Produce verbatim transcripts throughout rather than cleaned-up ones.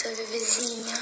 bonita, bebezinha.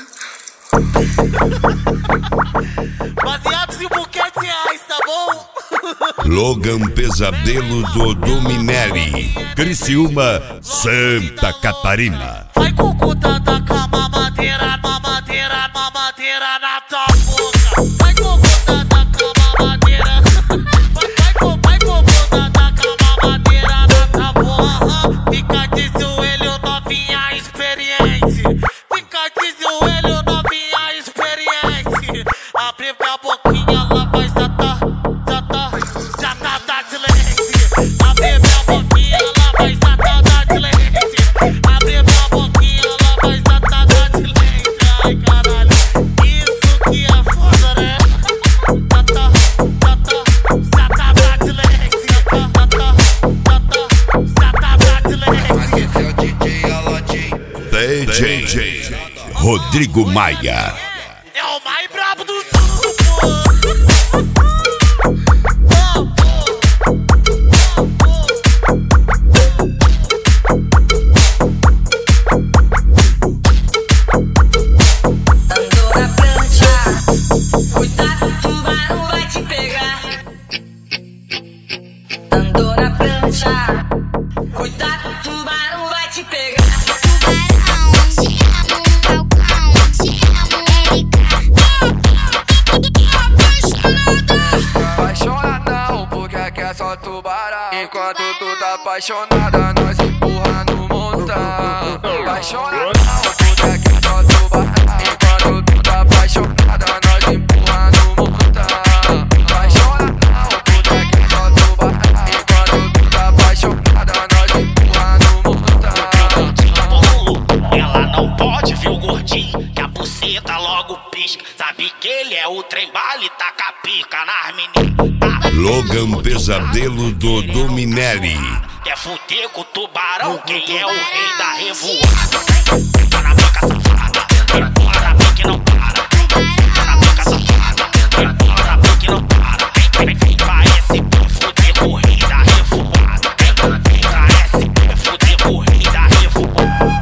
Baseados em buquete reais, tá bom? Logan Pesadelo do Dominelli, Criciúma, Santa Catarina. Vai cucuta da cama, madeira, mamadeira, mamadeira na tua boca. Vai cucuta da cama, madeira. Vai cucuta da cama, madeira na tua boca. Fica de joelho, novinha experiente. Fica de joelho, novinha experiente. Abre minha boquinha, ela vai zatar, zatar, zatar, tá de leite. Abre minha boquinha, ela vai zatar, tá de leite. Abre minha boquinha, ela vai zatar, tá de leite. Ai caralho, isso que é foda, né? Zatar, zatar, zatar, tá de leite. Zatar, zatar, zatar, tá de leite. Esse é o D J Aladim, D J Rodrigo Maia. É o mais brabo do sul, pô. Andou na prancha, cuidado, o tubarão vai te pegar. Andou na prancha, cuidado, o tubarão vai te pegar. apaixonadão, porque aqui é só tubarão. Enquanto tu tá apaixonada, nós empurra no montão. Apaixonadão, porque aqui é só tubarão. Enquanto tu tá apaixonada, nós empurra no montão. Apaixonadão, porque aqui é só tubarão. Enquanto tu tá apaixonada, nós empurra no montão. Ela não pode ver o gordinho, que a buceta logo pisca. Sabe que ele é o trem bala e taca a pica nas meninas. Logan Pesadelo do Dominelli. Quer fuder com o tubarão, quem é o rei da revoada? Tá na boca safada, bora mim que não para. Tá na boca safada, bora mim que não para. Vem, vem pra S P fuder com o rei da revoada. Vem pra S P fuder com o rei da revoada.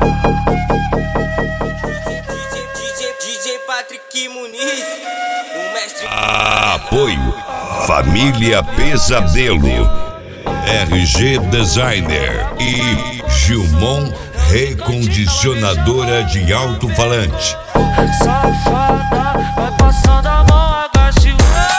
D J Patrick Muniz, o mestre. Apoio Família Pesadelo, R G Designer e Gilmon Recondicionadora de Alto-Falante. Safada, vai passando a mão, agache.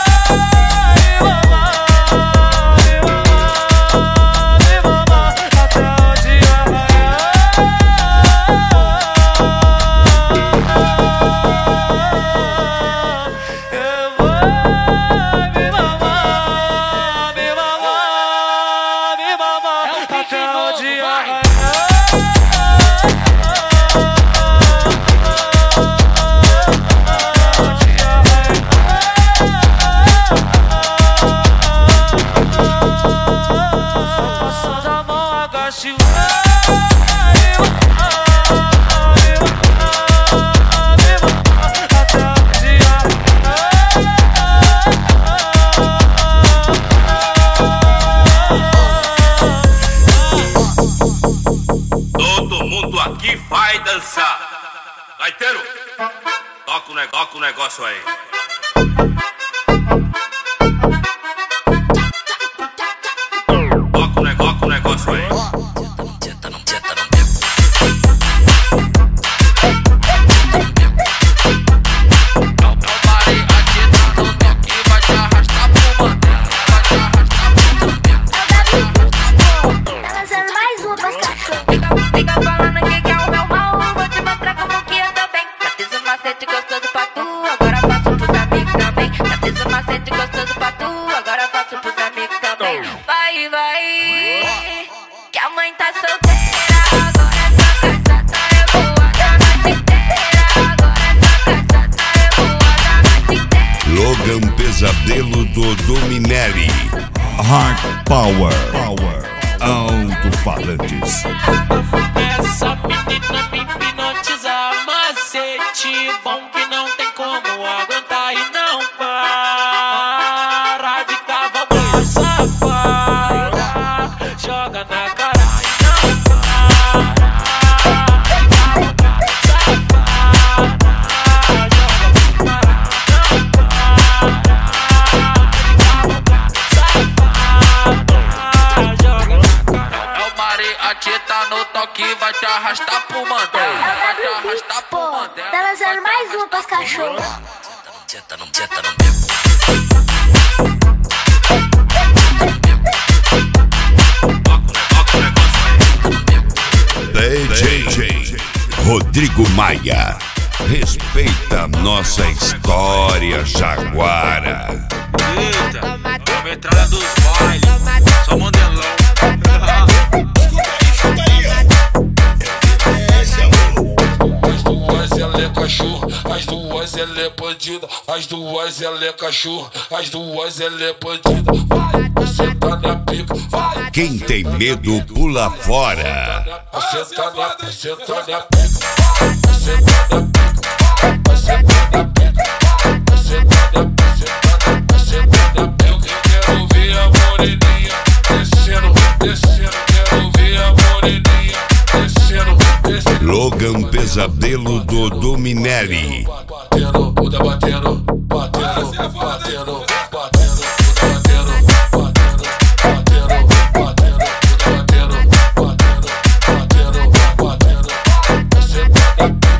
Todo mundo aqui vai dançar. Gaiteiro, toca o negócio, toca o negócio aí. Toca o negócio, toca o negócio aí. Fica falando que quer o meu mal, vou te mostrar como que eu tô bem. Já fiz um macete gostoso pra tu, agora faço pros amigos também. Já fiz um macete gostoso pra tu, agora faço pros amigos também. Vai, vai, que a mãe tá solteira, agora essa cachaça é boa da noite inteira. Agora essa cachaça é boa da noite inteira. Logan Pesadelo do Dominelli, Hard Power, Power, Alto-Falantes. Essa menina me hipnotiza, macete bom que não tem como aguentar e não para de cavalgar, safada, joga na cara e não para de cavalgar, safada. ela no toque vai te arrastar pro Mandela. Vai te arrastar pro Mandela. Tá lançando mais uma pras cachorros. Senta no, senta no beco. D J Rodrigo Maia, respeita nossa história jaguara. Eita, a metralha dos bailes, só Mandelão. As duas ela é cachorro, as duas ela é bandida, as duas ela é cachorro, as duas ela é bandida. Vai, você tá na pica, vai. Quem tem medo pula fora. Você tá na, você tá na pica, você tá na pica, você tá na pica, você tá na, você tá na, você tá na pica. Eu quero ver a moreninha descendo, descendo, quero ver a moreninha descendo, descendo. Logan Pesadelo do Dominelli. Batendo, puta batendo, batendo, batendo, batendo, batendo, batendo, batendo, batendo, batendo, batendo, batendo, batendo. Você tá na